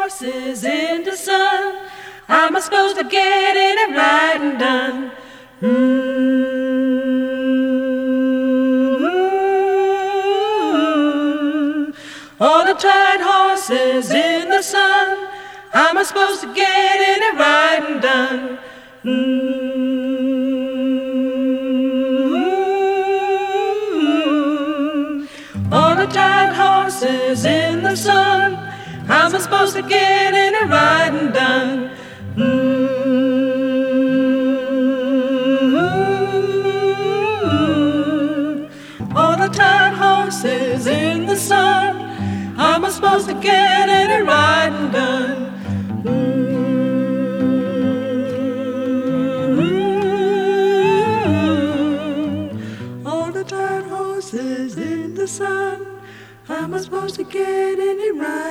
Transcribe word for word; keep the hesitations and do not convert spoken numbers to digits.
horses in the sun. How am I supposed to get in it right and done? Mm-hmm. All the tired horses in the sun. How am I supposed to get in it right and done? Mm-hmm. All the tired horses in the sun. How am I supposed to get in it right and done? Mm-hmm. All the tired horses in the sun. How am I supposed to get in it right and done? Mm-hmm. All the tired horses in the sun. How am I supposed to get in it right?